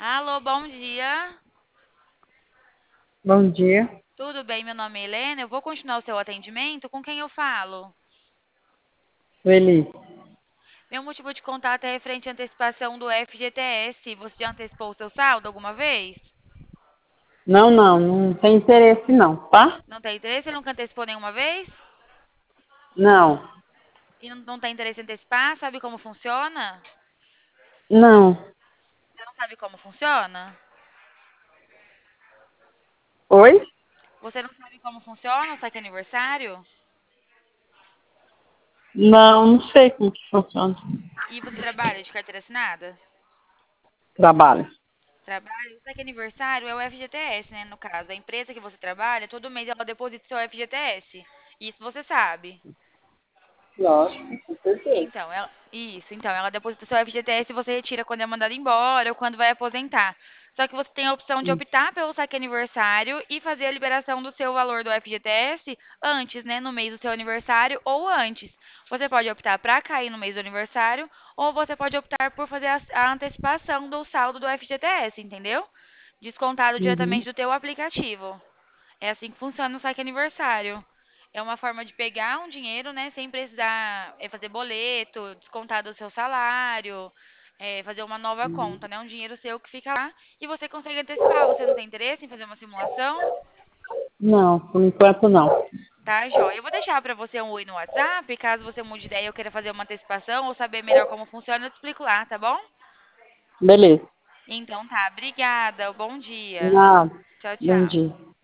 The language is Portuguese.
Alô, bom dia. Bom dia, Tudo bem? Meu nome é Helena. Eu vou continuar o seu atendimento. Com quem eu falo? Sueli. Meu motivo de contato é referente à antecipação do FGTS. Você já antecipou o seu saldo alguma vez? Não tem interesse não, tá? Não tem interesse? Você nunca antecipou nenhuma vez? Não, E não tem interesse em antecipar? Sabe como funciona? não. Você não sabe como funciona? Oi? Você não sabe como funciona o saque aniversário? Não sei como que funciona. E você trabalha de carteira assinada? Trabalho. Trabalho. O saque aniversário é o FGTS, né? No caso, a empresa que você trabalha, todo mês ela deposita o seu FGTS. Isso você sabe. Lógico, com certeza. Então, ela deposita o seu FGTS e você retira quando é mandado embora ou quando vai aposentar. Só que você tem a opção de Hum, optar pelo saque aniversário e fazer a liberação do seu valor do FGTS antes, né, no mês do seu aniversário ou antes. Você pode optar para cair no mês do aniversário ou você pode optar por fazer a antecipação do saldo do FGTS, entendeu? Descontado diretamente Uhum. do teu aplicativo. É assim que funciona o saque aniversário. É uma forma de pegar um dinheiro, né, sem precisar fazer boleto, descontar do seu salário, fazer uma nova Uhum. conta, né? Um dinheiro seu que fica lá e você consegue antecipar. Você não tem interesse em fazer uma simulação? Não, por enquanto não. Tá, joia. Eu vou deixar para você um oi no WhatsApp, caso você mude de ideia ou queira fazer uma antecipação ou saber melhor como funciona, eu te explico lá, tá bom? Beleza. Então tá, obrigada. Bom dia. Nada. Tchau, Bom tchau. dia.